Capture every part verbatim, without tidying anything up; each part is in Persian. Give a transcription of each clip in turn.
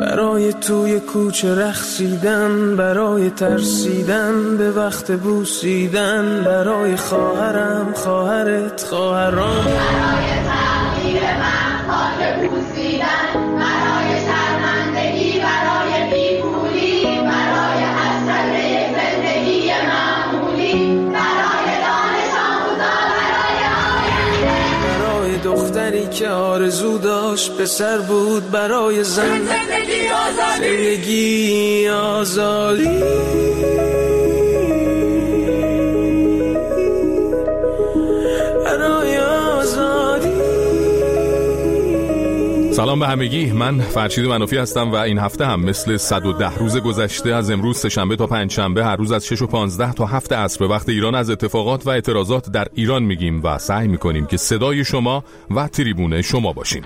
برای توی کوچه رقصیدن، برای ترسیدن به وقت بوسیدن، برای خواهرم خواهرت خواهرام، برای تغییر من خاک بوسیدن، برای شرمندگی، برای بیپولی، برای حسرت زندگی معمولی، برای دانش آموزا، برای آینده، برای دختری که آرزو داشت پسر بود، برای زن زندگی آزادی، زندگی آزادی. سلام به همگی، من فرشید منافی هستم و این هفته هم مثل صد و ده روز گذشته از امروز سه‌شنبه تا پنجشنبه هر روز از شش و پانزده تا هفت عصر به وقت ایران از اتفاقات و اعتراضات در ایران میگیم و سعی میکنیم که صدای شما و تریبون شما باشیم.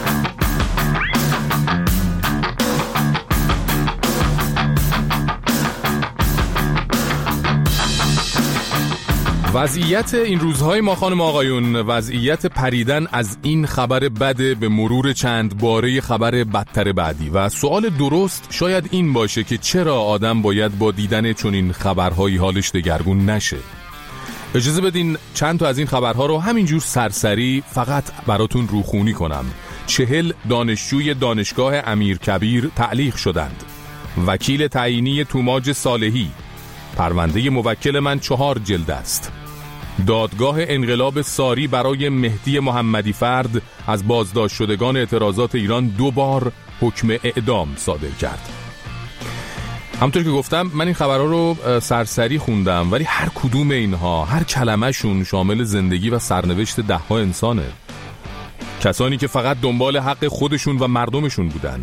وضعیت این روزهای ما خانم آقایون، وضعیت پریدن از این خبر بده به مرور چند باره خبر بدتر بعدی و سوال درست شاید این باشه که چرا آدم باید با دیدن چنین خبرهایی حالش دگرگون نشه. اجازه بدین چند تا از این خبرها رو همینجور سرسری فقط براتون روخونی کنم. چهل دانشجوی دانشگاه امیرکبیر تعلیق شدند. وکیل تعیینی توماج صالحی: پرونده موکل من چهار جلد است. دادگاه انقلاب ساری برای مهدی محمدی فرد از بازداشت شدگان اعتراضات ایران دو بار حکم اعدام صادر کرد. همونطور که گفتم من این خبرها رو سرسری خوندم، ولی هر کدوم اینها، هر کلمه‌شون شامل زندگی و سرنوشت ده ها انسانه. کسانی که فقط دنبال حق خودشون و مردمشون بودن.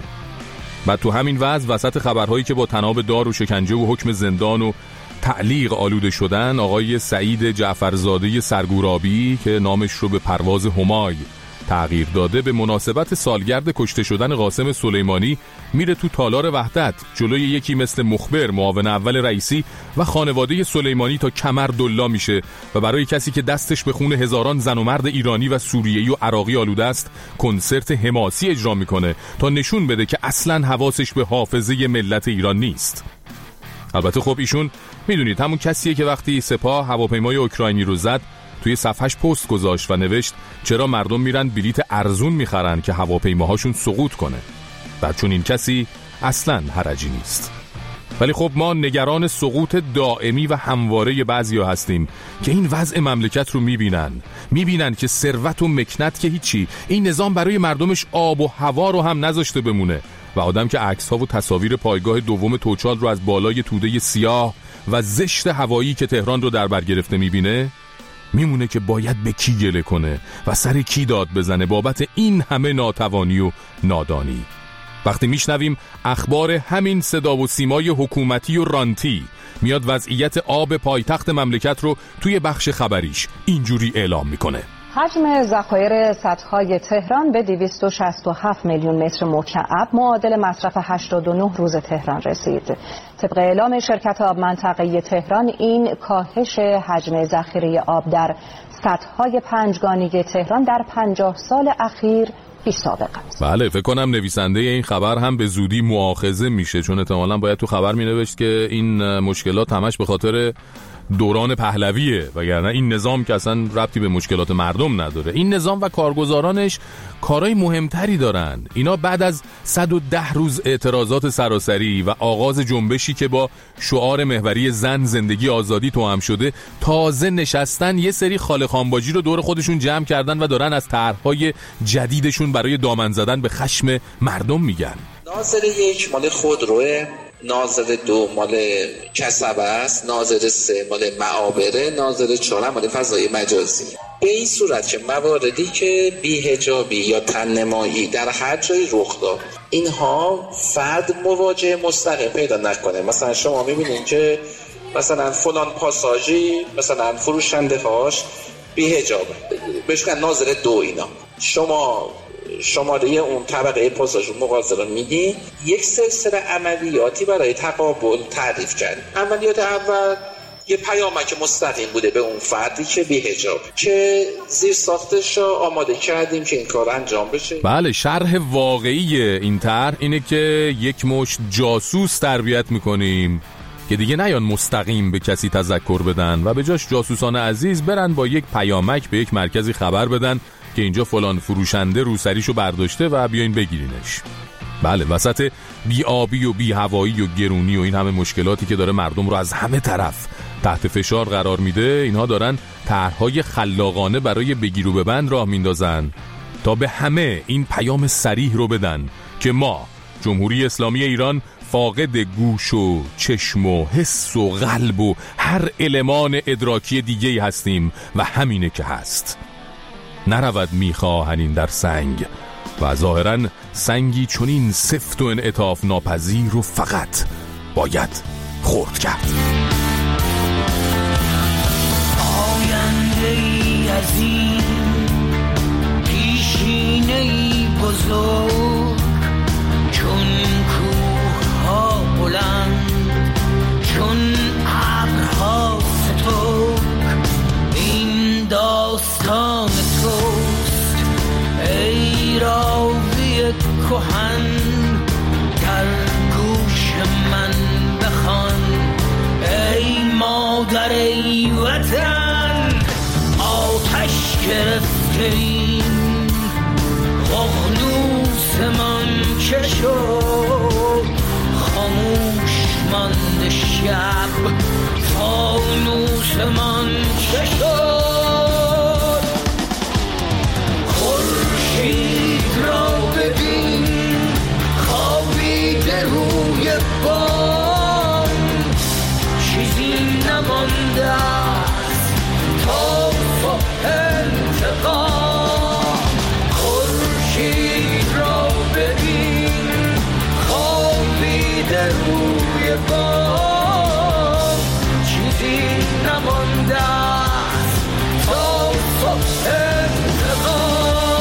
و تو همین وضع وسط خبرهایی که با تناب دار و شکنجه و حکم زندان و تعلیق آلوده شدن، آقای سعید جعفرزاده سرگورابی که نامش رو به پرواز همای تغییر داده، به مناسبت سالگرد کشته شدن قاسم سلیمانی میره تو تالار وحدت جلوی یکی مثل مخبر، معاون اول رئیسی و خانواده سلیمانی تا کمر دلا میشه و برای کسی که دستش به خون هزاران زن و مرد ایرانی و سوریه‌ای و عراقی آلوده است کنسرت حماسی اجرا میکنه تا نشون بده که اصلاً حواسش به حافظه ملت ایران نیست. البته خب ایشون میدونید همون کسیه که وقتی سپاه هواپیمای اوکراینی رو زد توی صفحش پست گذاشت و نوشت چرا مردم میرن بلیت ارزون میخرن که هواپیماهاشون سقوط کنه. و چون این کسی اصلاً حرجی نیست. ولی خب ما نگران سقوط دائمی و همواره بعضیا هستیم که این وضع مملکت رو میبینن میبینن که ثروت و مکنت که هیچی، این نظام برای مردمش آب و هوا رو هم نذاشته بمونه و آدم که عکس‌ها و تصاویر پایگاه دوم توچال رو از بالای توده سیاه و زشت هوایی که تهران رو در بر گرفته میبینه، میمونه که باید به کی گله کنه و سر کی داد بزنه بابت این همه ناتوانی و نادانی. وقتی میشنویم اخبار همین صدا و سیمای حکومتی و رانتی میاد وضعیت آب پایتخت مملکت رو توی بخش خبریش اینجوری اعلام میکنه: حجم ذخایر سدهای تهران به دویست و شصت و هفت میلیون متر مکعب معادل مصرف هشتاد و نه روز تهران رسید. طبق اعلام شرکت آب منطقه‌ای تهران این کاهش حجم ذخیره آب در سدهای پنجگانه تهران در پنجاه سال اخیر بی سابقه است. بله، فکر کنم نویسنده این خبر هم به زودی مؤاخذه میشه، چون احتمالاً باید تو خبر مینوشت که این مشکلات همش به خاطر دوران پهلویه، وگرنه این نظام که اصلا ربطی به مشکلات مردم نداره. این نظام و کارگزارانش کارهای مهمتری دارن. اینا بعد از صد و ده روز اعتراضات سراسری و آغاز جنبشی که با شعار محوری زن زندگی آزادی توأم شده، تازه نشستن یه سری خاله خانباجی رو دور خودشون جمع کردن و دارن از طرح‌های جدیدشون برای دامن زدن به خشم مردم میگن. ناظر یک مال خودروه، ناظر دو مال کسبه است، ناظر سه مال معابره، ناظر چهار مال فضای مجازی. به این صورت که مواردی که بی‌حجابی یا تن‌نمایی در هر جایی رخ داد، اینها فرد مواجهه مستقیم پیدا نکنه. مثلا شما میبینید که مثلا فلان پاساژی مثلا فروشنده هاش بی‌حجابه، بهش میگن ناظر دو. اینا شما شماره اون طبقه پاساژ مغازه رو میدین، یک سلسله عملیاتی برای تقابل تعریف کرد. عملیات اول یه پیامک مستقیم بوده به اون فردی که بی‌حجاب، که زیر ساختش رو آماده کردیم که این کار انجام بشه. بله، شرح واقعی این طرح اینه که یک مشت جاسوس تربیت میکنیم که دیگه نیان مستقیم به کسی تذکر بدن و به جاش جاسوسان عزیز برن با یک پیامک به یک مرکزی خبر بدن که اینجا فلان فروشنده روسریشو برداشته و بیاین بگیرینش. بله، وسط بی آبی و بی هوایی و گرونی و این همه مشکلاتی که داره مردم رو از همه طرف تحت فشار قرار میده، اینها دارن طرح‌های خلاقانه برای بگیر و ببند راه میندازن تا به همه این پیام صریح رو بدن که ما جمهوری اسلامی ایران فاقد گوش و چشم و حس و قلب و هر المان ادراکی دیگه‌ای هستیم و همینه که هست. نرود میخواهنین در سنگ و ظاهراً سنگی چنین سفت و انعطاف ناپذیر رو فقط باید خرد کرد. آینده‌ای عظیم، پیشینه‌ای بزرگ، چون کوه‌ها بلند، چون ابرها سترگ، این داستان توست ای راوی کهن، در گوش من بخوان ای مادر ای وطن. آتش گرفتیم ققنوسمان چه شد، خاموش ماند شب فانوسمان چه شد. خورشید را ببین خوابیده روی بام، چیزی نمانده است تا صبح انتقام. خورشید را ببین خوابیده روی بام، چیزی نمانده است تا صبح انتقام.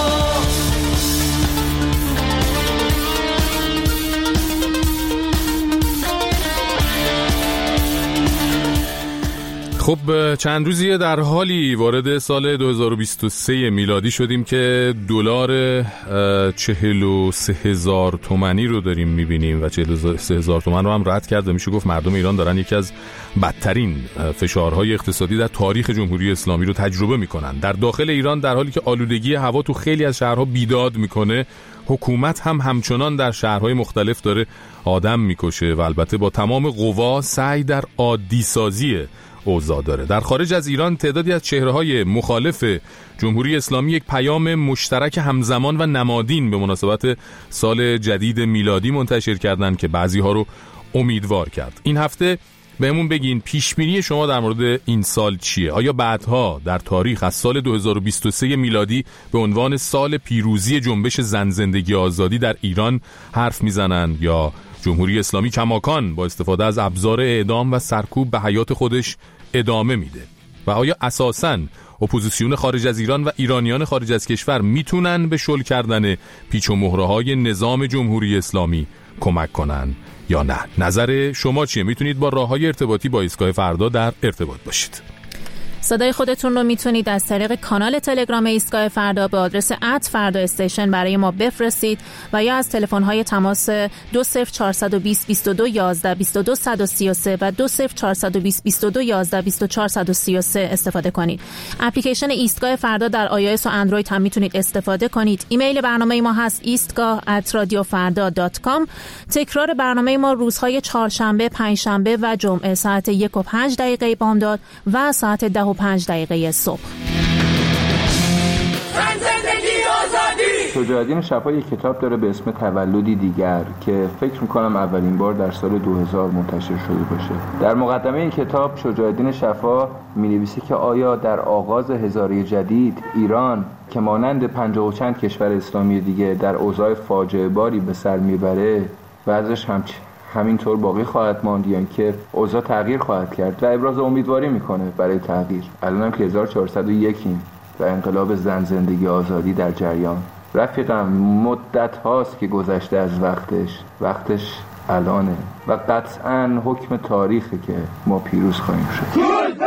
خب چند روزیه در حالی وارد سال دو هزار و بیست و سه میلادی شدیم که دلار چهل و سه هزار تومانی رو داریم میبینیم و چهل و سه هزار تومان رو هم رد کرده. میشه گفت مردم ایران دارن یکی از بدترین فشارهای اقتصادی در تاریخ جمهوری اسلامی رو تجربه میکنن. در داخل ایران در حالی که آلودگی هوا تو خیلی از شهرها بیداد میکنه، حکومت هم همچنان در شهرهای مختلف داره آدم میکشه و البته با تمام قوا سعی در عادی سازی اوضاع داره. در خارج از ایران تعدادی از چهره‌های مخالف جمهوری اسلامی یک پیام مشترک همزمان و نمادین به مناسبت سال جدید میلادی منتشر کردند که بعضی‌ها رو امیدوار کرد. این هفته بهمون بگین پیشبینی شما در مورد این سال چیه؟ آیا بعدها در تاریخ از سال دو هزار و بیست و سه میلادی به عنوان سال پیروزی جنبش زن زندگی آزادی در ایران حرف میزنن یا جمهوری اسلامی کماکان با استفاده از ابزار اعدام و سرکوب به حیات خودش ادامه میده؟ و آیا اساساً اپوزیسیون خارج از ایران و ایرانیان خارج از کشور میتونن به شل کردن پیچ و مهره‌های نظام جمهوری اسلامی کمک کنن یا نه؟ نظر شما چیه؟ میتونید با راه‌های ارتباطی با ایستگاه فردا در ارتباط باشید. صدای خودتون رو میتونید از طریق کانال تلگرام ایستگاه فردا به آدرس ات فردا استیشن برای ما بفرستید و یا از تلفن‌های تماس دو صفر چهار دو صفر بیست و دو یازده بیست و دو صد و سی و سه و دو صفر چهار دو صفر بیست و دو یازده بیست و چهار صد و سی و سه استفاده کنید. اپلیکیشن ایستگاه فردا در آی او اس و اندروید هم میتونید استفاده کنید. ایمیل برنامه ما هست ایستگاه ات رادیو فردا دات کام. تکرار برنامه ما روزهای چهارشنبه، پنجشنبه و جمعه ساعت یک و پنج دقیقه بامداد و ساعت ده و پنج دقیقه صبح. شجاعالدین شفا یک کتاب داره به اسم تولدی دیگر که فکر میکنم اولین بار در سال دو هزار منتشر شده باشه. در مقدمه این کتاب شجاعالدین شفا مینویسه که آیا در آغاز هزاره جدید ایران که مانند پنجاه و چند کشور اسلامی دیگه در اوضاع فاجعه باری به سر میبره وضعش همچی همینطور باقی خواهد ماند یا اینکه اوضاع تغییر خواهد کرد و ابراز امیدواری میکنه برای تغییر. الانم که هزار و چهارصد و یک و انقلاب زن زندگی آزادی در جریان. رفیقم مدت هاست که گذشته از وقتش، وقتش الانه. و قطعاً حکم تاریخی که ما پیروز خواهیم شد.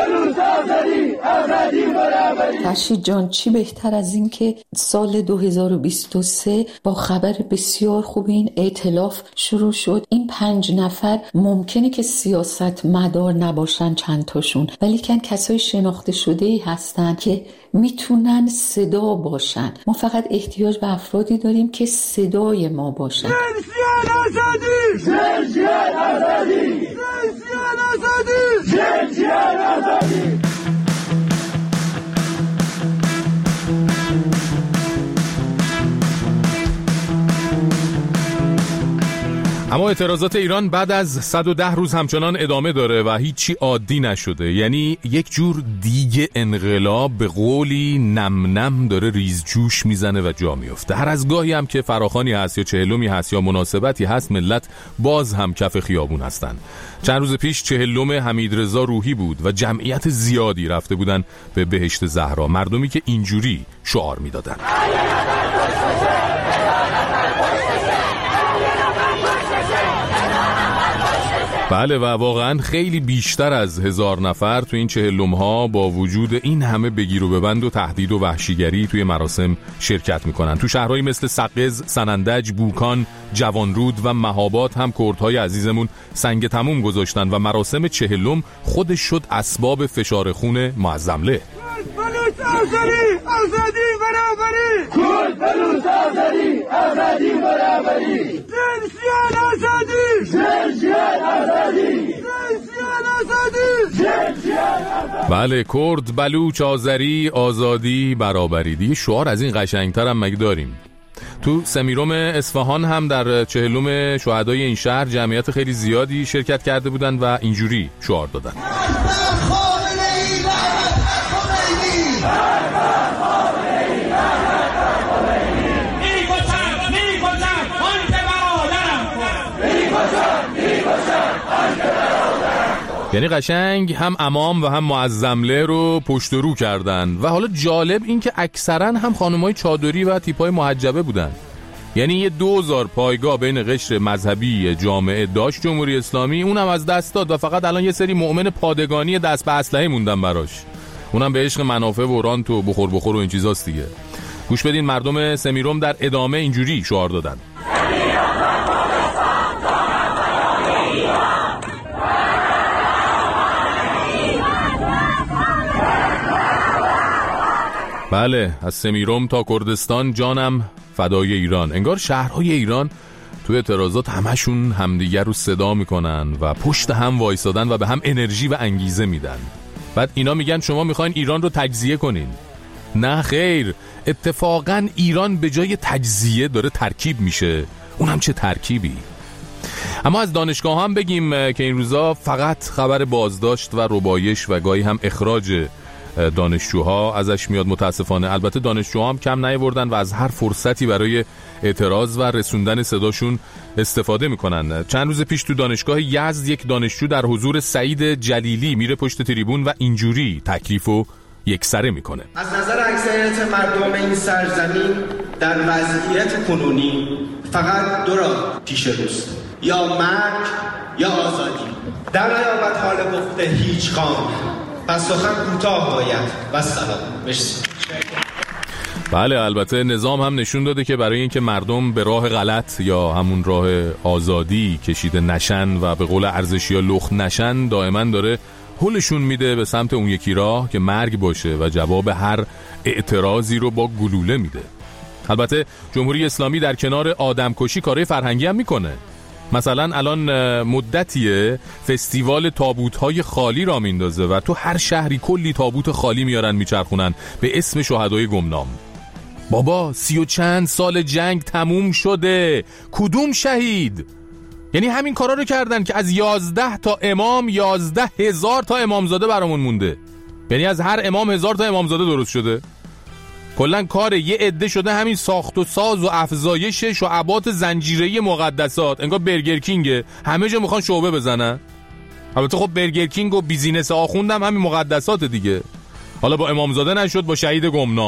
فرشید جان، چی بهتر از این که سال دو هزار و بیست و سه با خبر بسیار خوب این ائتلاف شروع شد. این پنج نفر ممکنه که سیاست مدار نباشن چند تاشون، ولی کن کسای شناخته شده ای هستن که میتونن صدا باشن. ما فقط احتیاج به افرادی داریم که صدای ما باشن. جنسیان آزادی! جنسیان آزادی! جنسیان آزادی! جنسیان آزادی! اما اعتراضات ایران بعد از صد و ده روز همچنان ادامه داره و هیچی عادی نشده. یعنی یک جور دیگه انقلاب به قولی نم نم داره ریز جوش میزنه و جا میفته. هر از گاهی هم که فراخوانی هست یا چهلمی هست یا مناسبتی هست، ملت باز هم کف خیابون هستن. چند روز پیش چهلم حمیدرضا روحی بود و جمعیت زیادی رفته بودن به بهشت زهرا، مردمی که اینجوری شعار میدادن. بله و واقعا خیلی بیشتر از هزار نفر تو این چهلم ها با وجود این همه بگیر و ببند و تهدید و وحشیگری توی مراسم شرکت میکنن. تو شهرهایی مثل سقز، سنندج، بوکان، جوانرود و مهاباد هم کردهای عزیزمون سنگ تموم گذاشتن و مراسم چهلم خودش شد اسباب فشار خون معظمله. بلوچ آزادی! آزادی برابری! کرد بلوچ آزادی! آزادی برابری! جنسیان آزادی! جنسیان آزادی! جنسیان آزادی! جنسیان آزادی! بله، کرد بلوچ آذری آزادی برابری. دیگه شعار از این قشنگتر هم مگه داریم؟ تو سمیرم اصفهان هم در چهلم شهدای این شهر جمعیت خیلی زیادی شرکت کرده بودن و اینجوری شعار دادن. یعنی قشنگ هم امام و هم معظمله رو پشت رو کردن. و حالا جالب این که اکثرا هم خانمای چادری و تیپای محجبه بودن. یعنی یه دوزار پایگاه بین قشر مذهبی جامعه داشت جمهوری اسلامی، اونم از دست داد و فقط الان یه سری مؤمن پادگانی دست به اسلحه موندن براش، اونم به عشق منافع و رانت و بخور بخور و این چیزاست دیگه. گوش بدین مردم سمیرم در ادامه اینجوری شعار دادن. بله، از سمیرم تا کردستان جانم فدای ایران. انگار شهرهای ایران تو اعتراضات همشون همدیگر رو صدا میکنن و پشت هم وایسادن و به هم انرژی و انگیزه میدن. بعد اینا میگن شما میخواین ایران رو تجزیه کنین. نه خیر، اتفاقا ایران به جای تجزیه داره ترکیب میشه. اونم چه ترکیبی. اما از دانشگاه هم بگیم که این روزا فقط خبر بازداشت و ربایش و گاهی هم اخراج دانشجوها ازش میاد متاسفانه. البته دانشجوها هم کم نیاوردن و از هر فرصتی برای اعتراض و رسوندن صداشون استفاده میکنن. چند روز پیش تو دانشگاه یزد یک دانشجو در حضور سعید جلیلی میره پشت تریبون و اینجوری تکلیفو یکسره میکنه. از نظر اکثریت مردم این سرزمین در وضعیت کنونی فقط دو راه پیش روست، یا مرگ یا آزادی. در نیامد حال گفته هیچ قام، پس سخن کوتاه باید و سلام. مرسی. بله، البته نظام هم نشون داده که برای اینکه مردم به راه غلط یا همون راه آزادی کشیده نشن و به قول ارزشی‌ها لخت نشن، دائما داره هلشون میده به سمت اون یکی راه که مرگ باشه و جواب هر اعتراضی رو با گلوله میده. البته جمهوری اسلامی در کنار آدمکشی کارهای فرهنگی هم میکنه. مثلا الان مدتیه فستیوال تابوت‌های خالی را میندازه و تو هر شهری کلی تابوت خالی میارن میچرخونن به اسم شهدای گمنام. بابا سی و چند سال جنگ تموم شده، کدوم شهید؟ یعنی همین کارا رو کردن که از یازده تا امام یازده هزار تا امامزاده برامون مونده. یعنی از هر امام هزار تا امامزاده درست شده. کلن کار یه عده شده همین ساخت و ساز و افزایش شعبات زنجیره‌ای مقدسات. انگار برگر کینگه، همه جا میخوان شعبه بزنن. البته خب برگر کینگ و بیزینس آخوندم همین مقدسات دیگه. حالا با امامزاده نشد، با شهید گمنام.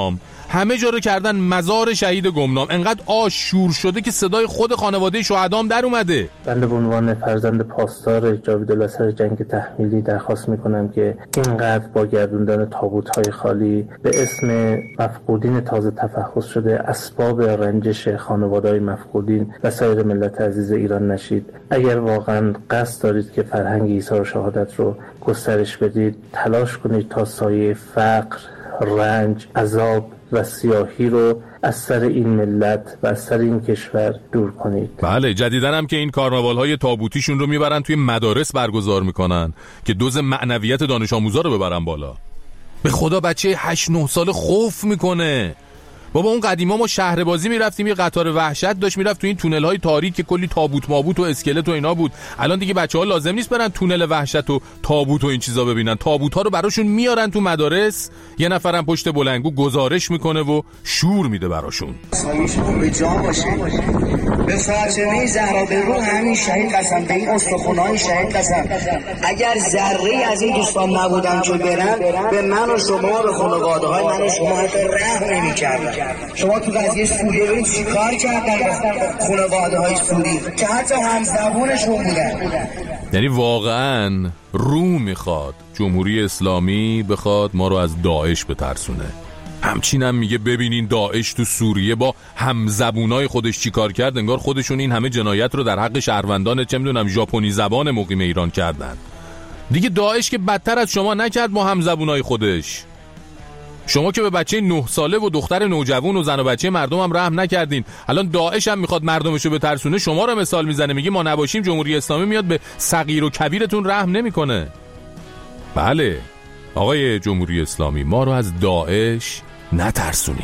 همه جا رو کردن مزار شهید گمنام. انقدر آشور شده که صدای خود خانواده شهدام در اومده. بنده به عنوان فرزند پاسدار جاویدالاثر جنگ تحمیلی درخواست میکنم که اینقدر با گردوندن تابوت‌های خالی به اسم مفقودین تازه تفحص شده اسباب رنجش خانواده‌های مفقودین و سایر ملت عزیز ایران نشید. اگر واقعا قصد دارید که فرهنگ ایثار شهادت رو گسترش بدید، تلاش کنید تا سایه فقر، رنج، عذاب و سیاهی رو از سر این ملت و از سر این کشور دور کنید. بله، جدیدن هم که این کارناوال‌های تابوتیشون رو میبرن توی مدارس برگزار میکنن که دوز معنویت دانش آموزا رو ببرن بالا. به خدا بچه هشت نه ساله خوف میکنه. بابا اون قدیما ما شهر بازی میرفتیم، یه قطار وحشت داشت میرفت تو این تونل های تاریک که کلی تابوت مابوت و اسکلت و اینا بود. الان دیگه بچه‌ها لازم نیست برن تونل وحشت و تابوت و این چیزا ببینن. تابوت ها رو براشون میارن تو مدارس، یه نفرم پشت بلندگو گزارش میکنه و شور میده براشون. سایشون به جا باشه. به فاطمه زهرا به رو همین شهید قسم، به این استخونای شهید قسم. اگر ذره از این دوستان نبودن که برن، به من و شما، به خانواده‌های من و شما حتی رحم نمی‌کردن. شما تو قضیه سوریه ببین چیکار کردن خانواده‌های سوری که حتی همزبونشون بودن. یعنی واقعا رو میخواد جمهوری اسلامی بخواد ما رو از داعش بترسونه. همچین هم میگه ببینین داعش تو سوریه با همزبونای خودش چی کار کرد. انگار خودشون این همه جنایت رو در حق شهروندان چه میدونم ژاپنی زبان مقیم ایران کردن. دیگه داعش که بدتر از شما نکرد با همزبونای خودش. شما که به بچه نه ساله و دختر نوجوان و زن و بچه مردم هم رحم نکردین. الان داعش هم میخواد مردمشو بترسونه، شما رو مثال میزنه، میگه ما نباشیم جمهوری اسلامی میاد به صغیر و کبیرتون رحم نمیکنه. بله آقای جمهوری اسلامی، ما رو از داعش نترسونین.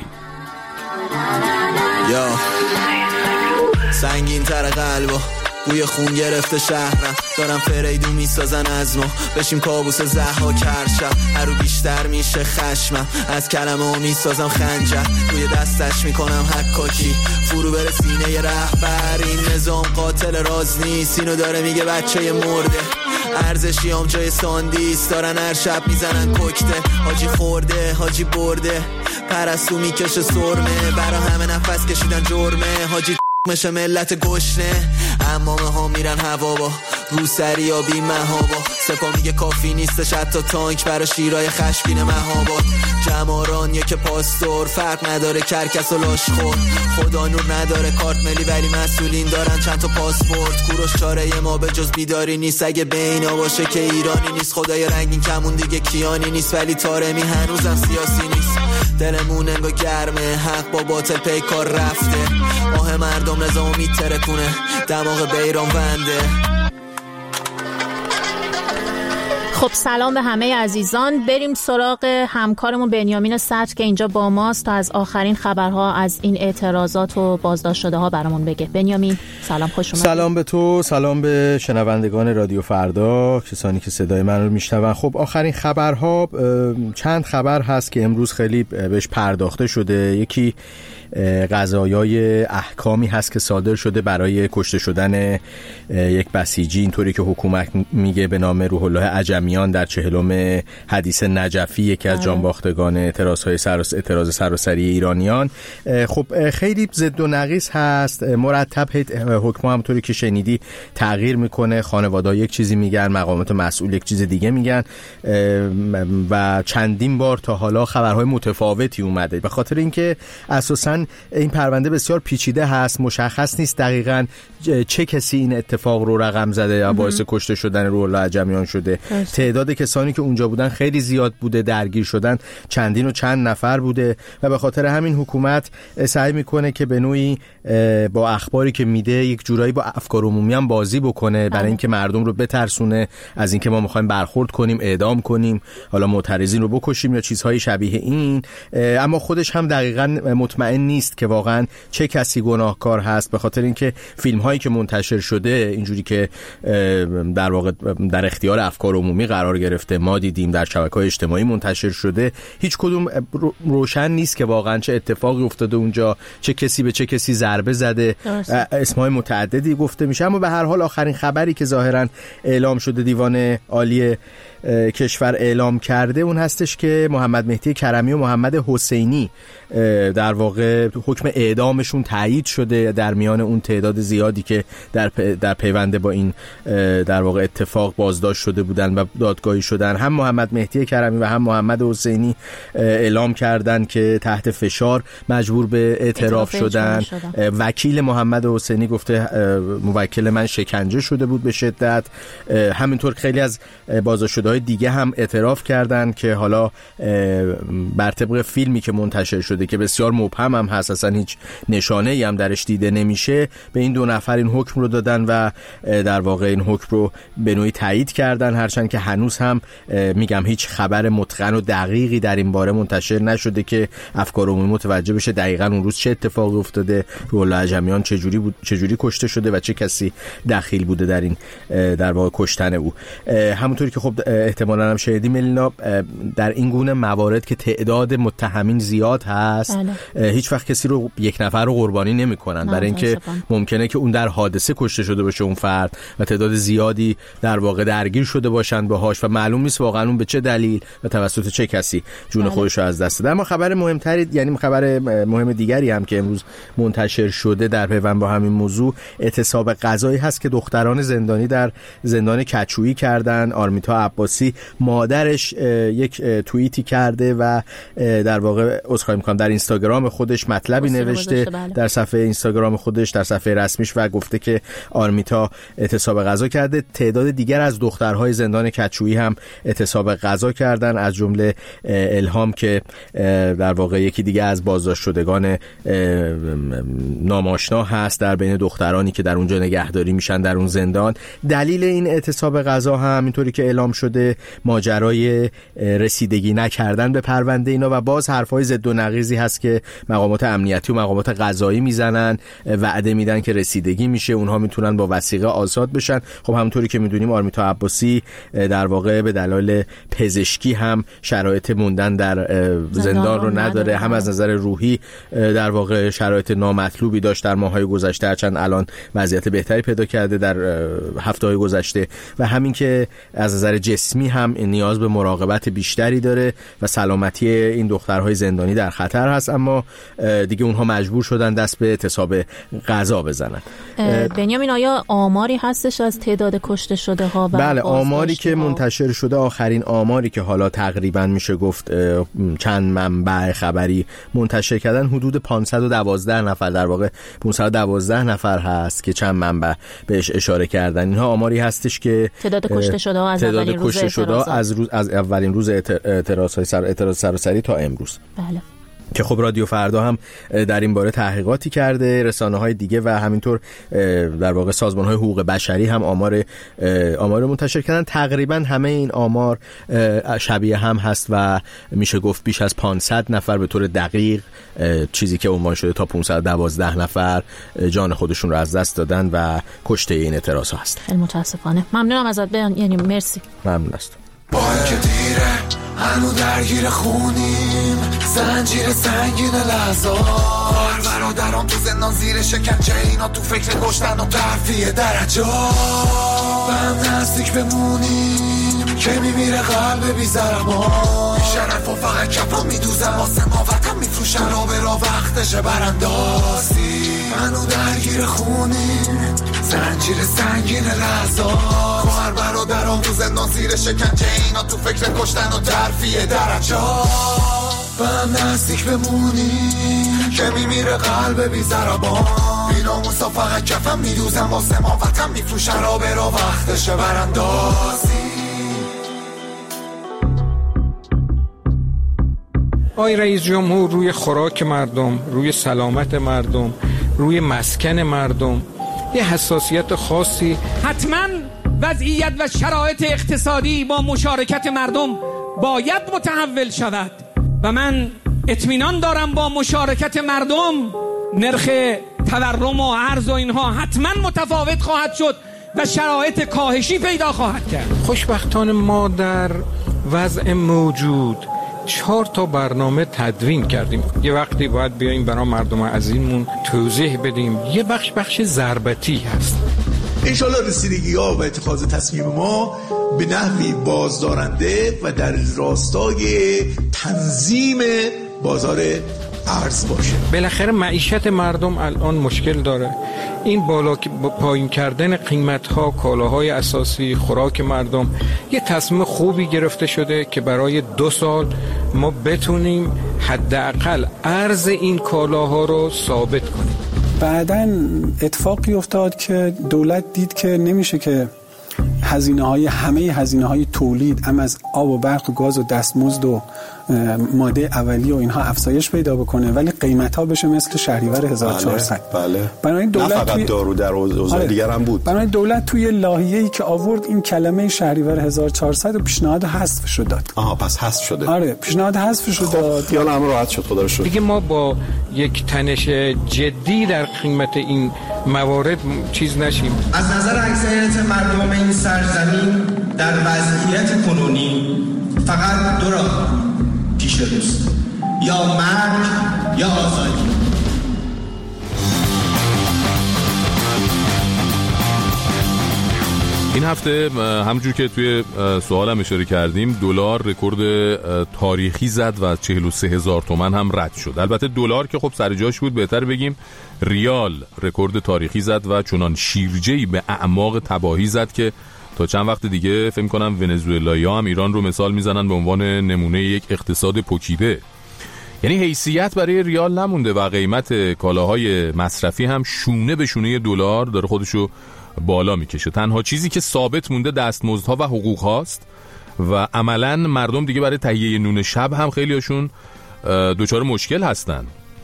یا سنگین تر قلبو بوی خون گرفته شهرم، دارم فریدون میسازن از ما، بشیم کابوس زهها کرشم، هر رو بیشتر میشه خشمم، از کلمه ها میسازم خنجر، روی دستش میکنم حکاکی، فرو بره سینه ی رهبر، این نظام قاتل راز نیست، اینو داره میگه بچه مرده، ارزشی هم جای ساندیس، دارن هر شب میزنن کوکته، حاجی خورده حاجی برده، پرستو میکشه سرمه، برا همه نفس کشیدن جرمه، حاجی میشه ملت گشنه، امامه ها میرن هوا با روسری یا بی مهابا، سپا میگه کافی نیستش حتی تانک برا شیرای خشبین مهابا، جماران یا که پاستور فرق نداره کرکس و لاش خور، خدا نور نداره کارت ملی ولی مسئولین دارن چند تا پاسپورت، کوروش چاره ما به جز بیداری نیست، اگه بینا باشه که ایرانی نیست، خدای رنگین کمون دیگه کیانی نیست، ولی تارمی هنوزم سیاسی نیست، دلمون انگا گرمه، حق با باطل پی کار رفته، آه مردم نظامو میتره کنه، دماغ بیران بنده. خب سلام به همه عزیزان، بریم سراغ همکارمون بنیامین صدر که اینجا با ماست تا از آخرین خبرها از این اعتراضات و بازداشت شده ها برامون بگه. بنیامین سلام، خوش اومدید. سلام به تو، سلام به شنوندگان رادیو فردا، کسانی که صدای من رو میشنون. خب آخرین خبرها، چند خبر هست که امروز خیلی بهش پرداخته شده. یکی قضایای احکامی هست که صادر شده برای کشته شدن یک بسیجی، اینطوری که حکومت میگه به نام روح الله عجمیان در چهلم حدیث نجفی، یکی از جانباختگان اعتراضهای سراس اعتراض سراسری ایرانیان. خب خیلی ضد و نقیض هست، مرتب حکم همونطوری که شنیدی تغییر میکنه، خانواده یک چیزی میگن، مقامات مسئول یک چیز دیگه میگن و چندین بار تا حالا خبرهای متفاوتی اومده، به خاطر اینکه اساساً این پرونده بسیار پیچیده هست، مشخص نیست دقیقاً چه کسی این اتفاق رو رقم زده یا باعث کشته شدن روح الله عجمیان شده. تعداد کسانی که اونجا بودن خیلی زیاد بوده، درگیر شدن چندین و چند نفر بوده و به خاطر همین حکومت سعی میکنه که به نوعی با اخباری که میده یک جورایی با افکار عمومی هم بازی بکنه، برای اینکه مردم رو بترسونه از اینکه ما میخوایم برخورد کنیم، اعدام کنیم، حالا معترضین رو بکشیم یا چیزهای شبیه این. اما خودش هم دقیقاً مطمئن نیست که واقعا چه کسی گناهکار هست، به خاطر اینکه فیلم هایی که منتشر شده اینجوری که در واقع در اختیار افکار عمومی اجتماعی قرار گرفته، ما دیدیم در شبکه‌های اجتماعی منتشر شده، هیچ کدوم روشن نیست که واقعا چه اتفاقی افتاده اونجا، چه کسی به چه کسی ضربه زده. اسمای متعددی گفته میشه، اما به هر حال آخرین خبری که ظاهرا اعلام شده دیوان عالی کشور اعلام کرده اون هستش که محمد مهدی کرمی و محمد حسینی در واقع حکم اعدامشون تایید شده در میان اون تعداد زیادی که در در پیوند با این در واقع اتفاق بازداشت شده بودن و دادگاهی شدن. هم محمد مهدی کرمی و هم محمد حسینی اعلام کردن که تحت فشار مجبور به اعتراف شدن. شدن. وکیل محمد حسینی گفته موکل من شکنجه شده بود به شدت. همینطور خیلی از بازداشت‌شده‌های دیگه هم اعتراف کردن که حالا بر طبق فیلمی که منتشر شده که بسیار مبهم هم هست، اصلا هیچ نشانه‌ای هم درش دیده نمیشه، به این دو نفر این حکم رو دادن و در واقع این حکم رو به نوعی تایید کردن، هرچند که هنوز هم میگم هیچ خبر متقن و دقیقی در این باره منتشر نشده که افکار عمومی متوجه بشه دقیقاً اون روز چه اتفاقی افتاده، روح‌الله عجمیان چه جوری بود، چه جوری کشته شده و چه کسی دخیل بوده در این در واقع کشتن او. همونطوری که خب احتمالاً هم شاهدی ملینا در این گونه موارد که تعداد متهمین زیاد هست، بله. هیچ وقت کسی رو یک نفر رو قربانی نمی‌کنن، برای اینکه ممکنه که اون در حادثه کشته شده باشه اون فرد و تعداد زیادی در واقع درگیر شده باشن باهاش و معلوم نیست واقعا اون به چه دلیل و توسط چه کسی جون بله. خودش رو از دست داده. اما خبر مهمتری، یعنی خبر مهم دیگری هم که امروز منتشر شده در پیوند با همین موضوع، اعتصاب غذایی هست که دختران زندانی در زندان کچویی کردن. آرمیتا عباسی مادرش یک توییتی کرده و در واقع عذرخواهی می‌کنم در اینستاگرام خودش مطلبی نوشته، بله. در صفحه اینستاگرام خودش، در صفحه رسمیش، و گفته که آرمیتا اعتصاب غذا کرده. تعداد دیگر از دخترهای زندان کچویی هم اعتصاب غذا کردن، از جمله الهام که در واقع یکی دیگه از بازداشت شدگان ناماشنا هست در بین دخترانی که در اونجا نگهداری میشن در اون زندان. دلیل این اعتصاب غذا هم اینطوری که اعلام شده ماجرای رسیدگی نکردن به پرونده اینا و باز حرفای ضد و نقیضی هست که مقامات امنیتی و مقامات قضایی میزنن، وعده میدن که رسیدگی میشه، اونها میتونن با وثیقه آزاد بشن. خب همونطوری که میدونیم آرمیتا عباسی در واقع به دلایل پزشکی هم شرایط موندن در زندان رو نداره، هم از نظر روحی در واقع شرایط نامطلوبی داشت در ماه‌های گذشته، هرچند الان وضعیت بهتری پیدا کرده در هفته‌های گذشته، و همین که از نظر جسمی هم نیاز به مراقبت بیشتری داره و سلامتی این دخترهای زندانی در خطر هست. اما دیگه اونها مجبور شدن دست به اعتصاب غذا بزنن. بنیامین، آیا آماری هستش از تعداد کشته شده ها؟ بله، آماری که منتشر شده، آخرین آماری که حالا تقریبا میشه گفت چند منبع خبری منتشر کردن، حدود پانصد و دوازده نفر، در واقع پانصد و دوازده نفر هست که چند منبع بهش اشاره کردن. اینها آماری هستش که تعداد کشته شده ها از تعداد کشته شده از روز از اولین روز اعتراض سر اعتراض سراسری تا امروز. بله. که خب رادیو فردا هم در این باره تحقیقاتی کرده، رسانه‌های دیگه و همینطور در واقع سازمان‌های حقوق بشری هم آمار آمار منتشر کردن. تقریبا همه این آمار شبیه هم هست و میشه گفت بیش از پانصد نفر به طور دقیق، چیزی که عنوان شده تا پانصد و دوازده نفر جان خودشون رو از دست دادن و کشته این اعتراض‌ها هست. خیلی متاسفانه. ممنونم ازت، یعنی مرسی. ممنون است. با اینکه دیره هنو درگیر خونیم، زنجیر سنگین لحظات، برادران تو زندان زیر شکنجه، اینا تو فکر کشتن و ترفیع درجات. به هم نزدیک بمونیم که میمیره قلب بی ضربان، بیشرف و فقط کفا میدوزن واسه ما وطن میفروشن، را به را وقتشه براندازی. منو درگیر خونیم، زنجیر سنگین لحظات، با هر برادران تو زندان زیر شکنجه، اینا تو فکر کشتن و ترفیع درجات. به هم نزدیک بمونیم که میمیره قلب بی ضربان، بی ناموسا فقط کفم میدوزن واسه ما وطن میفروشن، را به را وقتشه براندازی. آی رئیس جمهور، روی خوراک مردم، روی سلامت مردم، روی مسکن مردم یه حساسیت خاصی. حتما وضعیت و شرایط اقتصادی با مشارکت مردم باید متحول شود و من اطمینان دارم با مشارکت مردم نرخ تورم و ارز و اینها حتما متفاوت خواهد شد و شرایط کاهشی پیدا خواهد کرد. خوشبختانه ما در وضع موجود چهار تا برنامه تدوین کردیم. یه وقتی باید بیاییم برای مردم عزیزمون توضیح بدیم. یه بخش بخش ضربتی هست. انشالله رسیدگی ها و اتخاذ تصمیم ما به نحوی بازدارنده و در راستای تنظیم بازار ارز باشه. بالاخره معیشت مردم الان مشکل داره. این بالا پایین کردن قیمت ها، کالاهای اساسی، خوراک مردم، یه تصمیم خوبی گرفته شده که برای دو سال ما بتونیم حداقل ارز این کالاها رو ثابت کنیم. بعداً اتفاقی افتاد که دولت دید که نمیشه که هزینه های همه هزینه های تولید هم از آب و برق و گاز و دستمزد و ماده اولیه و اینها افزایش پیدا بکنه ولی قیمت ها بشه مثل شهریور هزار و چهارصد. بله. بنابراین دولت نه فقط توی... دارو در اوضاع دیگر هم بود. بنابراین دولت توی لایحه‌ای که آورد این کلمه شهریور هزار و چهارصد و پیشنهاد حذف شد داد. آها پس حذف شده. آره پیشنهاد حذف شد داد. خیال هم راحت شد خدا رو شکر. دیگه ما با یک تنش جدی در قیمت این موارد چیز نشیم. از نظر اکثریت مردم این سرزمین در وضعیت کنونی فقط دو راه پیش روست، یا مرگ یا آزادی. این هفته همونجور که توی سوالم اشاره کردیم دلار رکورد تاریخی زد و چهل و سه هزار تومان هم رد شد. البته دلار که خب سر جاش بود، بهتر بگیم ریال رکورد تاریخی زد و چنان شیرجه‌ای به اعماق تباهی زد که تا چند وقت دیگه فکر کنم ونزوئلایی‌ها هم ایران رو مثال میزنن به عنوان نمونه یک اقتصاد پوکیده. یعنی حیثیت برای ریال نمونده و قیمت کالاهای مصرفی هم شونه به شونه دلار داره خودشو بالا میکشه. تنها چیزی که ثابت مونده دستمزدها و حقوق هاست و عملاً مردم دیگه برای تهیه نون شب هم خیلیاشون دوچار مشکل هستن.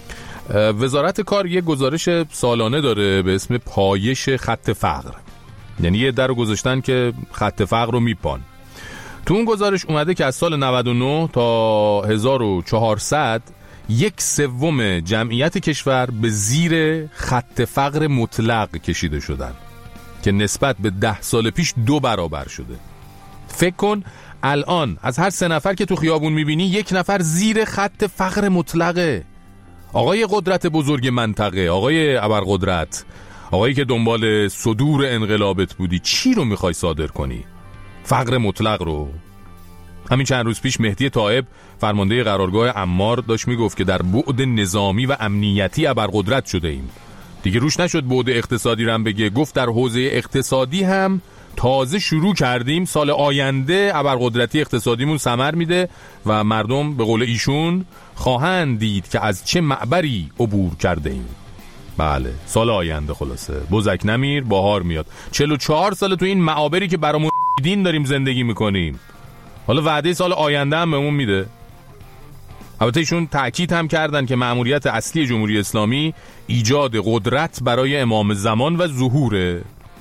وزارت کار یک گزارش سالانه داره به اسم پایش خط فقر، یعنی یه در رو گذاشتن که خط فقر رو میپان. تو اون گزارش اومده که از سال نود و نه تا هزار و چهارصد یک سوم جمعیت کشور به زیر خط فقر مطلق کشیده شدن که نسبت به ده سال پیش دو برابر شده. فکر کن الان از هر سه نفر که تو خیابون میبینی یک نفر زیر خط فقر مطلقه. آقای قدرت بزرگ منطقه، آقای ابرقدرت، آقایی که دنبال صدور انقلابت بودی، چی رو میخوای صادر کنی؟ فقر مطلق رو. همین چند روز پیش مهدی طائب فرمانده قرارگاه عمار داشت میگفت که در بعد نظامی و امنیتی ابرقدرت شده ایم. دیگه روش نشد بعد اقتصادی رو هم بگه، گفت در حوزه اقتصادی هم تازه شروع کردیم، سال آینده ابرقدرتی اقتصادیمون ثمر میده و مردم به قول ایشون خواهند دید که از چه معبری عبور کرده ایم. بله سال آینده خلاصه بزک نمیر بهار میاد. چهل و چهار سال تو این معابری که برامون دین داریم زندگی میکنیم، حالا وعده سال آینده هم بهمون میده. البته ایشون تأکید هم کردن که مأموریت اصلی جمهوری اسلامی ایجاد قدرت برای امام زمان و ظهوره.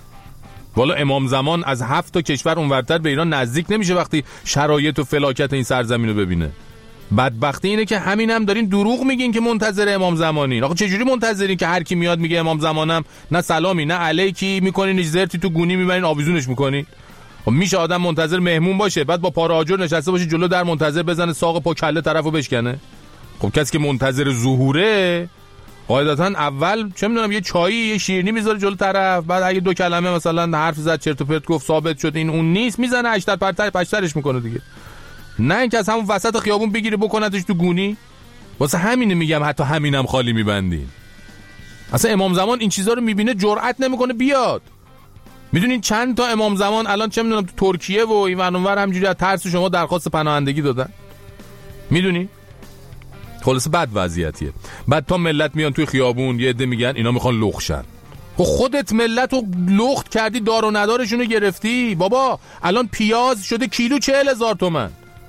والا امام زمان از هفت تا کشور اونورتر به ایران نزدیک نمیشه وقتی شرایط و فلاکت این سرزمین رو ببینه. بدبختی اینه که همین هم دارین دروغ میگین که منتظر امام زمانین. آخه چجوری منتظرین که هر کی میاد میگه امام زمانم، نه سلامی نه علیکی میکنین، زرتی تو گونی میبرین آویزونش میکنین؟ خب میشه آدم منتظر مهمون باشه بعد با پاره آجر نشسته باشه جلو در منتظر بزنه ساق پا کله طرفو بشکنه؟ خب کسی که منتظر ظهوره قاعدتا اول چه میدونم یه چایی یه شیرینی میذاره جلو طرف، بعد اگه دو کلمه مثلا حرف زد چرت و پرت گفت ثابت شد این اون نیست، میزنه اشتر پرتر پشترش میکنه دیگه. نه اینکه از همون وسط خیابون بگیره بکنتش تو گونی. واسه همینه میگم حتی همینم خالی میبندین. اصلا امام زمان این چیزا رو میبینه جرئت نمیکنه بیاد. میدونین چند تا امام زمان الان چه میدونم تو ترکیه و این ور اونور همجوری از ترس شما درخواست پناهندگی دادن؟ میدونی؟ خلاص بد وضعیتیه. بعد تا ملت میان توی خیابون یه عده میگن اینا میخوان لخشن. خب خودت ملت رو لخت کردی، دار و ندارشون رو گرفتی. بابا الان پیاز شده کیلو چهل هزار تومن.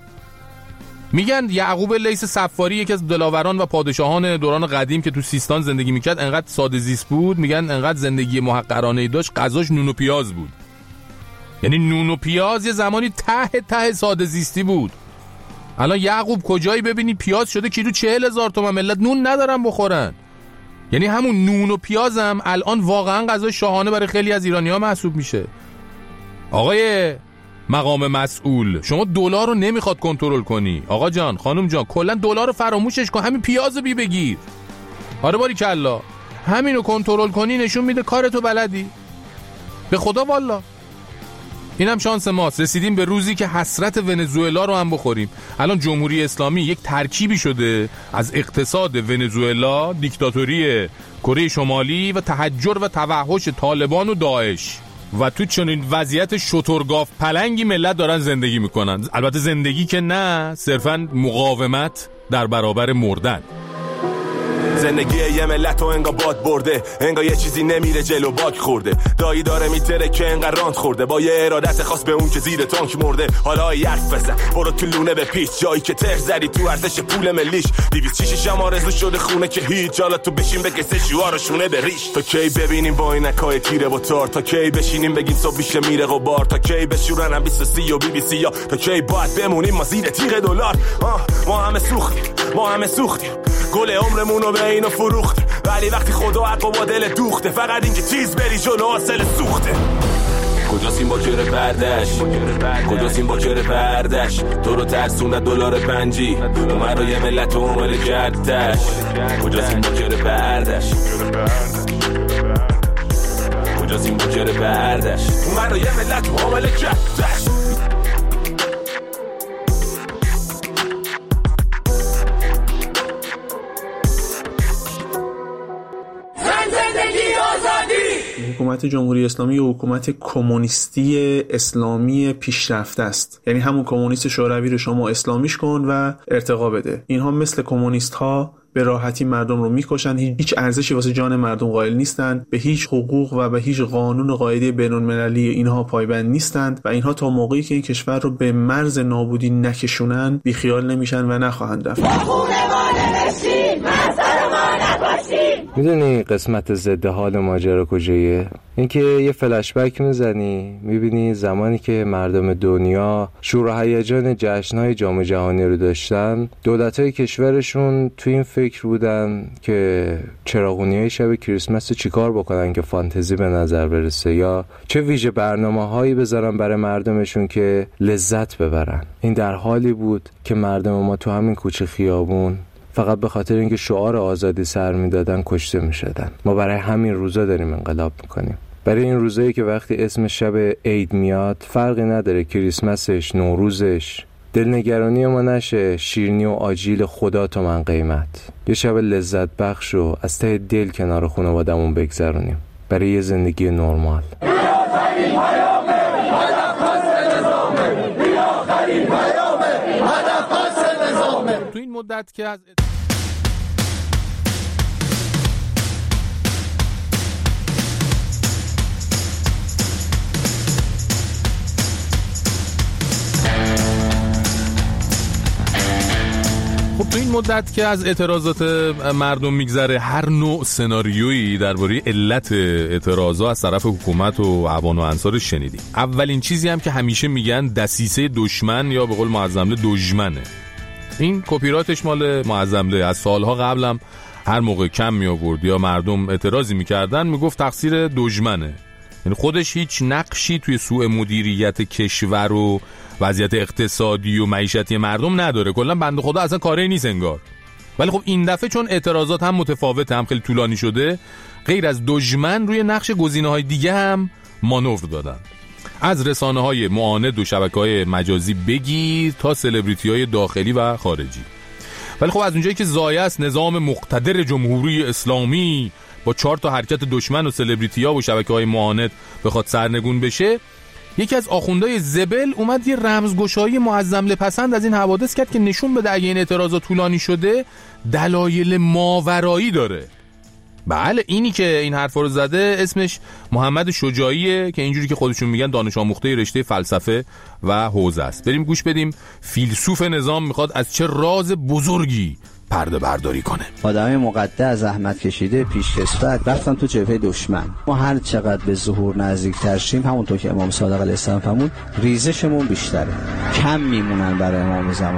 میگن یعقوب لیث صفاری یکی از دلاوران و پادشاهان دوران قدیم که تو سیستان زندگی میکرد انقدر ساده زیست بود، میگن انقدر زندگی محقرانه‌ای داشت غذاش نون و پیاز بود. یعنی نون و پیاز یه زمانی ته ته ساده زیستی بود. الان یعقوب کجایی ببینی پیاز شده کیلو چهل هزار تومن، ملت نون ندارن بخورن. یعنی همون نون و پیازم الان واقعا غذای شاهانه برای خیلی از ایرانی‌ها محسوب میشه. آقای مقام مسئول، شما دلار رو نمیخواد کنترل کنی. آقا جان، خانم جان، کلا دلار رو فراموشش کن، همین پیازو بی بگیر. آره باریکلا، همین رو کنترل کنی نشون میده کارتو بلدی. به خدا والا. اینم شانس ماست، رسیدیم به روزی که حسرت ونزوئلا رو هم بخوریم. الان جمهوری اسلامی یک ترکیبی شده از اقتصاد ونزوئلا، دیکتاتوری کره شمالی و تحجر و توحش طالبان و داعش. و تو چنین وضعیت شترگاف پلنگی ملت دارن زندگی میکنن. البته زندگی که نه، صرفاً مقاومت در برابر مردن. زندگی یه ملت و انگا باد برده، انگا یه چیزی نمیره جلو باک خورده. دایی داره میتره که انگا راند خورده، با یه ارادت خاص به اون که زیر تانک مرده. حالا یرف بزن برو تو لونه به پیچ، جایی که تر زدی تو ارزش پول ملیش. دیویست شیشی شم آرزو شده خونه که هیچ. حالا تو بشین بکسه شوار شونه به ریش. تا کی ببینیم با اینکای تیره و تار، تا کی بشینیم بگیم صبح میشه میره غبار، تا کی بشورن بیست و سی و بی بی سی، یا تا کی باید بمونیم ما زیر تیغ دلار. ما همه سوختیم، ما همه سوختیم، گل عمرمونو به اینو فروخت. ولی وقتی خدا حق و دل دوخته، فقط اینکه چیز بری جلو حاصل سوخته. کجاست این باکر بردش، کجاست این باکر بردش، تو رو ترسونه دلار پنجی، اومد رو یه ملت عمل کردش. کجاست این باکر بردش، کجاست این باکر بردش، اومد رو یه ملت عمل کردش. حکومت جمهوری اسلامی و حکومت کمونیستی اسلامی پیشرفته است. یعنی همون کمونیست شوروی رو شما اسلامیش کن و ارتقا بده. اینها مثل کمونیست ها به راحتی مردم رو میکشن، هیچ ارزشی واسه جان مردم قائل نیستند، به هیچ حقوق و به هیچ قانون و قاعده بین‌المللی اینها پایبند نیستند و اینها تا موقعی که این کشور رو به مرز نابودی نکشونن بیخیال نمیشن و نخواهند رفت. میدونی قسمت ضد حال ماجرا کجایه؟ اینکه یه فلش بک میزنی میبینی زمانی که مردم دنیا شور و هیجان جشن‌های جام جهانی رو داشتن، دولت‌های کشورشون تو این فکر بودن که چراغونی‌های شب کریسمس رو چیکار بکنن که فانتزی به نظر برسه، یا چه ویژه برنامه‌هایی بذارن برای مردمشون که لذت ببرن. این در حالی بود که مردم ما تو همین کوچه خیابون فقط به خاطر اینکه شعار آزادی سر میدادن کشته میشدن. ما برای همین روزا داریم انقلاب میکنیم، برای این روزایی که وقتی اسم شب عید میاد فرقی نداره کریسمسش، نوروزش، دلنگرانی ما نشه شیرینی و آجیل خدا تو من قیمت. یه شب لذت بخش رو از ته دل کنار خانوادمون بگذرونیم برای یه زندگی نرمال. تو این مدت که از خب تو این مدت که از اعتراضات مردم میگذره، هر نوع سناریویی درباره علت اعتراضات از طرف حکومت و عوان و انصار شنیدیم. اولین چیزی هم که همیشه میگن دسیسه دشمن یا به قول معظمله دژمنه. این کپی رایتش مال معظمله. از سالها قبلم هر موقع کم می آورد یا مردم اعتراضی میکردن میگفت تقصیر دشمنه. یعنی خودش هیچ نقشی توی سوء مدیریت کشور و وضعیت اقتصادی و معیشتی مردم نداره. کلا بنده خدا اصلا کاری نیست انگار. ولی خب این دفعه چون اعتراضات هم متفاوته، هم خیلی طولانی شده، غیر از دشمن روی نقش گزینه‌های دیگه هم مانور دادن. از رسانه‌های معاند و شبکه‌های مجازی بگیر تا سلبریتی‌های داخلی و خارجی. ولی خب از اونجایی که ضایع است نظام مقتدر جمهوری اسلامی با چهار تا حرکت دشمن و سلبریتی‌ها و شبکه‌های معاند بخواد سرنگون بشه، یکی از آخوندهای زبل اومد یه رمزگشایی معظمله پسند از این حوادث کرد که نشون بده اگه این اعتراضات طولانی شده دلایل ماورایی داره. بله، اینی که این حرفا رو زده اسمش محمد شجاعیه که اینجوری که خودشون میگن دانش آموخته رشته فلسفه و حوزه است. بریم گوش بدیم فیلسوف نظام میخواد از چه راز بزرگی پرده برداری کنه. آدمای مقدس زحمت کشیده پیشکسوت رفتن تو جبهه دشمن. ما هر چقدر به ظهور نزدیک‌تر شیم، همونطور که امام صادق علیه السلام فرمود، ریزشمون بیشتره، کم میمونن برای امام زمان.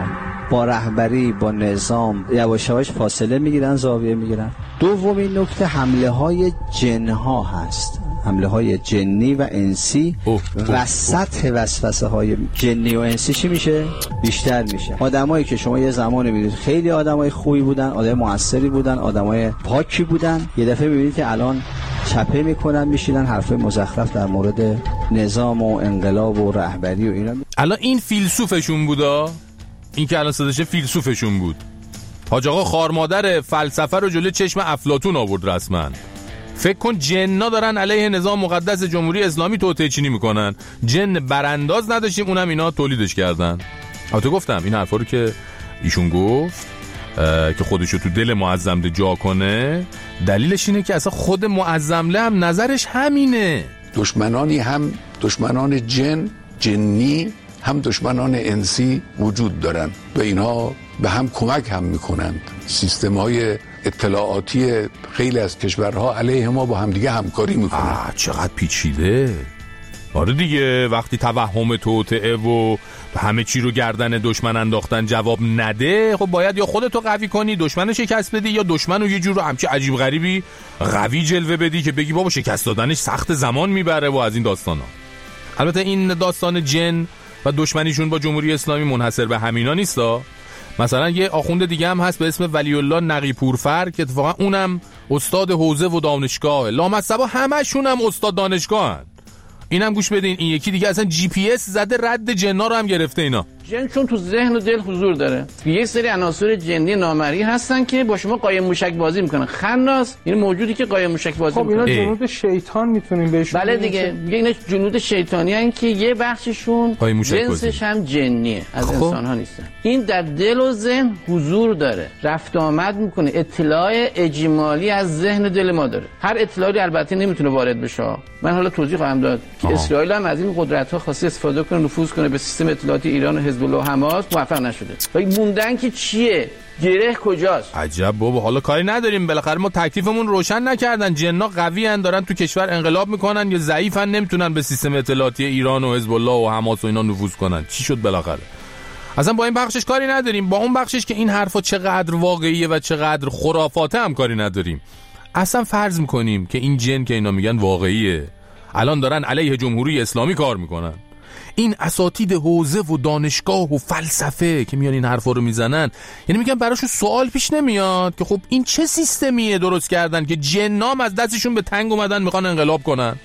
با رهبری با نظام یواش یواش فاصله میگیرن، زاویه میگیرن. دومین نکته حمله های جن ها هست، حمله های جنی و انسی و سطح وسوسه های جنی و انسی چی میشه؟ بیشتر میشه. آدمایی که شما یه زمان میبینید خیلی آدمای خوبی بودن، آدمای موثری بودن، آدمای پاکی بودن، یه دفعه میبینید که الان چپه میکنن، میشینن حرف مزخرف در مورد نظام و انقلاب و رهبری و اینا. الان این فیلسوفشون بودا، این که الان صداشه فیلسوفشون بود. حاج آقا خارمادر فلسفه رو جلوی چشم افلاطون آورد رسما. فکر کن جن‌ها دارن علیه نظام مقدس جمهوری اسلامی توطئه چینی میکنن. جن برانداز نداشتیم، اونم اینا تولیدش کردن. البته گفتم این حرفا رو که ایشون گفت که خودشو تو دل معظمله جا کنه، دلیلش اینه که اصلا خود معظمله هم نظرش همینه. دشمنانی هم دشمنان جن جنی هم دشمنان انسی وجود دارن و اینها به هم کمک هم میکنند. سیستم های اطلاعاتی خیلی از کشورها علیه ما با هم دیگه همکاری میکنن. چقدر پیچیده. آره دیگه، وقتی توهم توطئه و همه چی رو گردن دشمن انداختن جواب نده، خب باید یا خودتو قوی کنی دشمنو شکست بدی، یا دشمنو یه جور همچی عجیب غریبی قوی جلوه بدی که بگی بابا شکست دادنش سخت زمان میبره و از این داستانا. البته این داستان جن و دشمنیشون با جمهوری اسلامی منحصر به همینا نیستا. مثلا یه آخوند دیگه هم هست به اسم ولی الله نقی پورفر که اتفاقا اونم استاد حوزه و دانشگاه. لامصبا همشون هم استاد دانشگاهن. اینم گوش بدین، این یکی دیگه اصلا جی پی اس زده رد جنا رو هم گرفته. اینا جن چون تو ذهن و دل حضور داره، یه سری عناصر جنی نامرئی هستن که با شما قایم موشک بازی میکنن. خناس این موجودی که قایم موشک بازی خب میکنه. خب اینا جنود شیطان میتونیم بهشون بله دیگه، میگه اینا جنود شیطانی هستن که یه بخششون جنسش هم جنیه، از خب. انسان ها نیستن. این در دل و ذهن حضور داره، رفت آمد میکنه، اطلاع اجمالی از ذهن دل ما داره. هر اطلاعی البته نمیتونه وارد بشه. من حالا توضیح خواهم داد که اسرائیل هم از این قدرت‌ها خواسته استفاده کنه، نفوذ کنه به سیستم اطلاعاتی ایران و حزب الله و حماس، موفق نشده. ولی موندن که چیه؟ گره کجاست؟ عجب بابا، حالا کاری نداریم، بالاخره ما تکلیفمون روشن نکردن. جن‌ها قوی ان، دارن تو کشور انقلاب میکنن، یا ضعیفن نمیتونن به سیستم اطلاعاتی ایران و حزب الله و حماس و اینا نفوذ کنن. چی شد بالاخره؟ اصلا با این بخشش کاری نداریم، با اون بخشش که این حرفا چقدر واقعیه و چقدر خرافاته هم کاری نداریم. اصلا فرض میکنیم که این جن که اینا میگن واقعیه، الان دارن علیه جمهوری اسلامی کار میکنن. این اساتید حوزه و دانشگاه و فلسفه که میان این حرفا رو میزنن، یعنی میگن براشون سوال پیش نمیاد که خب این چه سیستمیه درست کردن که جنام از دستشون به تنگ اومدن میخوان انقلاب کنن.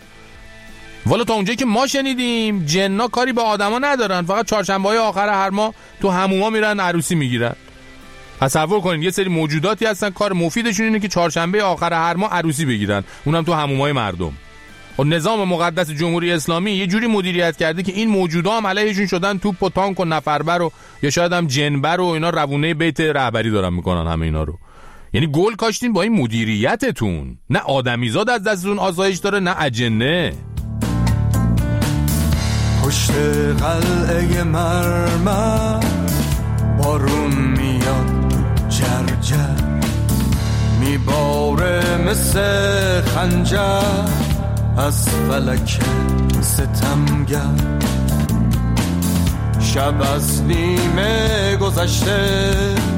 والا تا اونجایی که ما شنیدیم جن‌ها کاری با آدما ندارن، فقط چهارشنبه‌های آخر هر ماه تو حموما میرن عروسی میگیرن. تصور کنین یه سری موجوداتی هستن کار مفیدشون اینه که چهارشنبه آخر هر ماه عروسی بگیرن، اونم تو حمومای مردم. و نظام مقدس جمهوری اسلامی یه جوری مدیریت کرده که این موجودا هم علیهشون شدن توپ و تانک و نفربر و یا شاید هم جنبر و اینا روونه بیت رهبری دارن میکنن همه اینا رو. یعنی گل کاشتین با این مدیریتتون، نه آدمیزاد از دستتون آسایش داره نه اجنه. پشت قلعه مرمر بارون میاد جرجر، میباره مثل خنجر از فلک ستمگر. شب از نیمه گذشته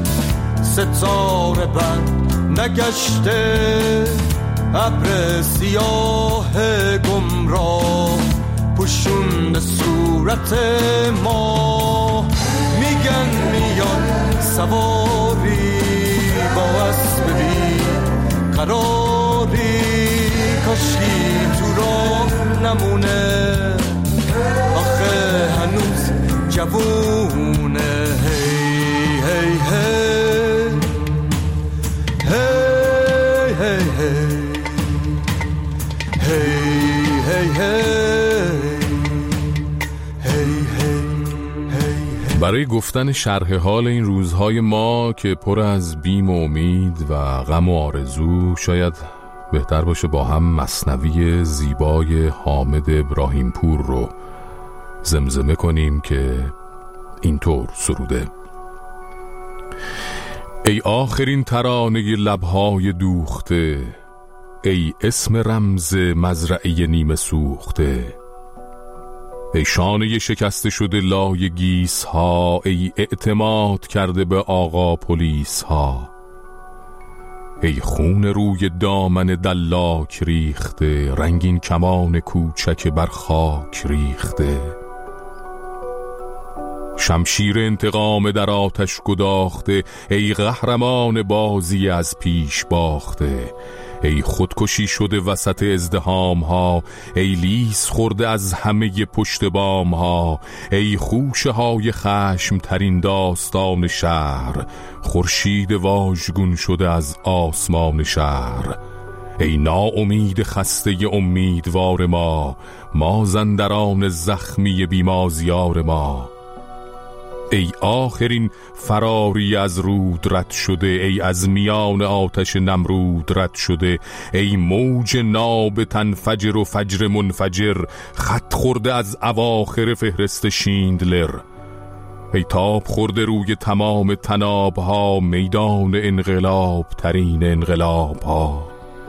ستاره بر نگشته، ابر سیاه گمراه پوشون صورت ما. میگن میاد سواری با اسب بی قراری، کاشکی تو راه نمونه آخه هنوز جوونه. هی هی هی هی هی هی هی. برای گفتن شرح حال این روزهای ما که پر از بیم و امید و غم و آرزو، شاید بهتر باشه با هم مثنوی زیبای حامد ابراهیم پور رو زمزمه کنیم که اینطور سروده: ای آخرین ترانه لبهای دوخته، ای اسم رمز مزرعه نیمه سوخته، ای شانه شکسته شده لای گیس ها، ای اعتماد کرده به آقا پلیس ها، ای خون روی دامن دلاک ریخته، رنگین کمان کوچک بر خاک ریخته، شمشیر انتقام در آتش گداخته، ای قهرمان بازی از پیش باخته، ای خودکشی شده وسط ازدحام ها، ای لیس خورده از همه پشت بام ها، ای خوشه های خشم ترین داستان شهر، خورشید واژگون شده از آسمان شهر، ای ناامید خسته امیدوار ما، مازندران زخمی بیمازیار ما، ای آخرین فراری از رود رد شده، ای از میان آتش نمرود رد شده، ای موج ناب تنفجر و فجر منفجر، خط خورده از اواخر فهرست شیندلر، ای تاب خورده روی تمام تناب ها، میدان انقلاب ترین انقلاب ها،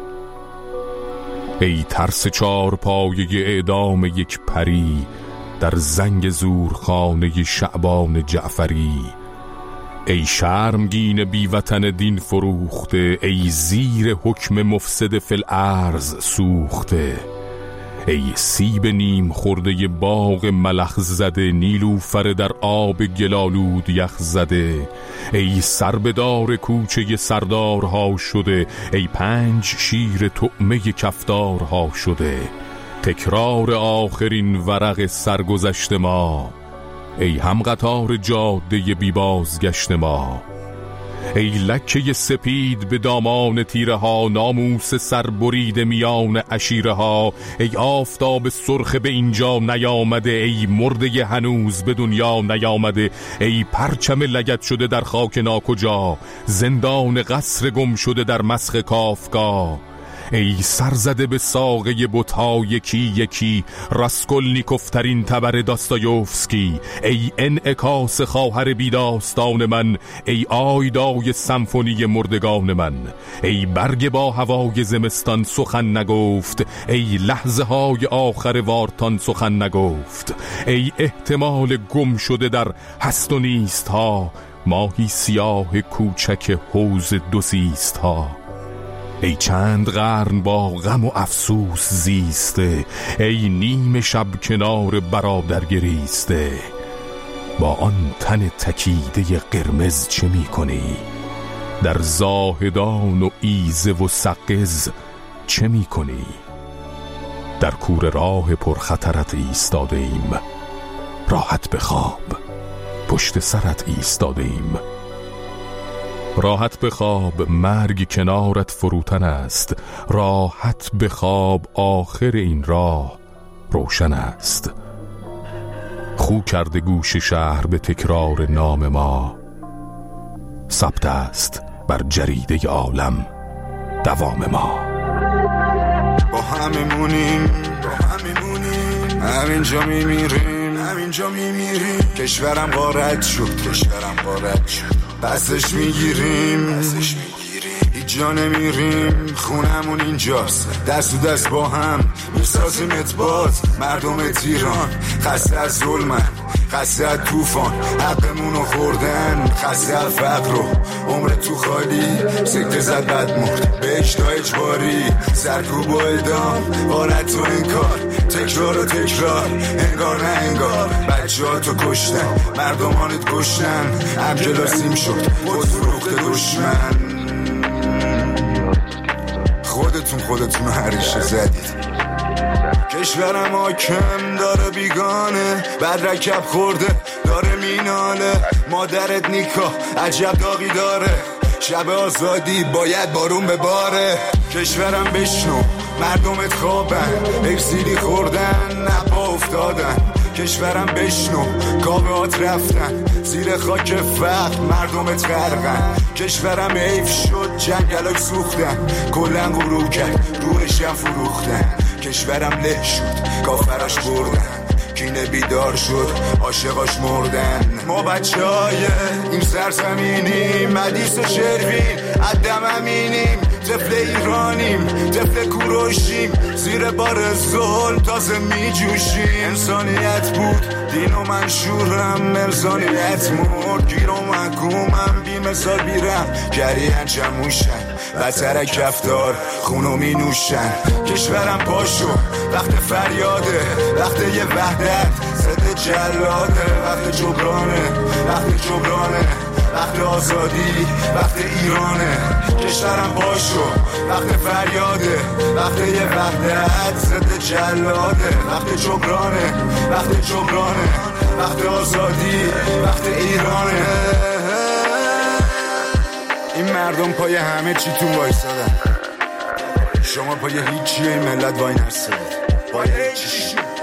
ای ترس چار پایه اعدام یک پری در زنگ زورخانه شعبان جعفری، ای شرمگین بیوطن دین فروخته، ای زیر حکم مفسد فی الارض سوخته، ای سیب نیم خورده باغ ملخ زده، نیلوفر در آب گلالود یخ زده، ای سربدار کوچه سردارها شده، ای پنج شیر طعمه کفدارها شده، تکرار آخرین ورق سرگذشت ما، ای هم قطار جاده بی بازگشت ما، ای لکه سپید به دامان تیره ها، ناموس سربرید میان عشیره ها، ای آفتاب سرخ به اینجا نیامده، ای مرده هنوز به دنیا نیامده، ای پرچم لگد شده در خاک ناکجا، زندان قصر گم شده در مسخ کافکا، ای سرزده به ساقه بت‌ها یکی یکی، راسکولنیکوفترین تبر داستایوفسکی، ای انعکاس خواهر بیداستان من، ای آیدای سمفونی مردگان من، ای برگ با هوای زمستان سخن نگفت، ای لحظه های آخر وارتان سخن نگفت، ای احتمال گم شده در هست و نیست ها، ماهی سیاه کوچک حوض دوزیست ها، ای چند قرن با غم و افسوس زیسته، ای نیمه شب کنار برادر گریسته، با آن تن تکیده قرمز چه می کنی؟ در زاهدان و ایزه و سقز چه می کنی؟ در کور راه پرخطرت ایستاده ایم، راحت بخواب پشت سرت ایستاده ایم، راحت بخواب مرگ کنارت فروتن است، راحت بخواب آخر این راه روشن است، خو کرده گوش شهر به تکرار نام ما، ثبت است بر جریده عالم دوام ما، با هممونیم با هممونیم همینجا میمیریم همینجا میمیریم، کشورم غارت شد کشورم غارت شد، پسش میگیریم هیچ جا نمیریم، خونمون اینجاست، دست و دست با هم میسازیم اتباط، مردم تیران خسته از ظلمن، خسته از توفان، حقمونو خوردن، خسته از فقر و عمر تو خالی، سکته زد بد مرد بهش تا اجباری، سرکوب و اعدام، غارت و انکار، تکرار و تکرار، انگار نه انگار، بچه ها تو کشتن، مردمانت کشتن، هم کلاسیم شد خود فروخت دشمن، خودتون خودتون هریشه زدید، کشورم حاکم داره بیگانه، بعد رکب خورده داره میناله، مادرت نیکا عجب داغی داره، شب آزادی باید بارون بباره، کشورم بشنو مردمت خوابن، اکسیری خوردن نپا افتادن، کشورم بشنو کاوهات رفتن، زیر خاک فقر مردمت غرقن، کشورم حیف شد جنگلاک سوختن، کلن غروب کرد روحشم فروختن، کشورم له شد کافراش بردن، کینه بیدار شد عاشقاش مردن، ما بچه های این سرزمینیم، مدیس و شروین عدم امینیم، طفل ایرانیم، طفل کوروشیم، زیر بار ظلم تازه می جوشیم. انسانیت بود دین و منشورم، مرزانیت مرد گیر و محکومم، بی مثال بیرم گریهن جموشن، بطر کفتار خونو می نوشن. کشورم پاشو وقت فریاده، وقت یه وحدت ضد جلاده، وقت جبرانه، وقت جبرانه، وقت آزادی، وقت ایرانه. کشورم پاشو وقت فریاده، وقت یه وحدت ضد جلاده، وقت جبرانه، وقت جبرانه، وقت آزادی، وقت ایرانه. این مردم پای همه چیتون وایسادن، شما پای هیچی این ملت وای نرسید، پای هیچی.